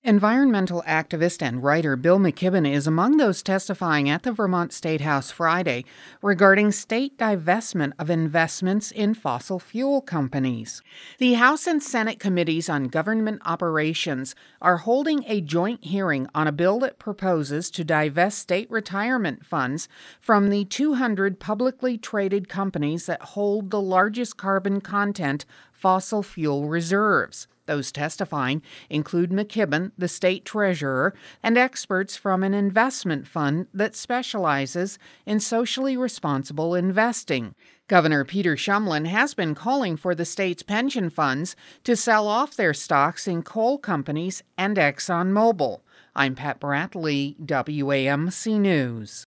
Environmental activist and writer Bill McKibben is among those testifying at the Vermont State House Friday regarding state divestment of investments in fossil fuel companies. The House and Senate committees on government operations are holding a joint hearing on a bill that proposes to divest state retirement funds from the 200 publicly traded companies that hold the largest carbon content fossil fuel reserves. Those testifying include McKibben, the state treasurer, and experts from an investment fund that specializes in socially responsible investing. Governor Peter Shumlin has been calling for the state's pension funds to sell off their stocks in coal companies and ExxonMobil. I'm Pat Bradley, WAMC News.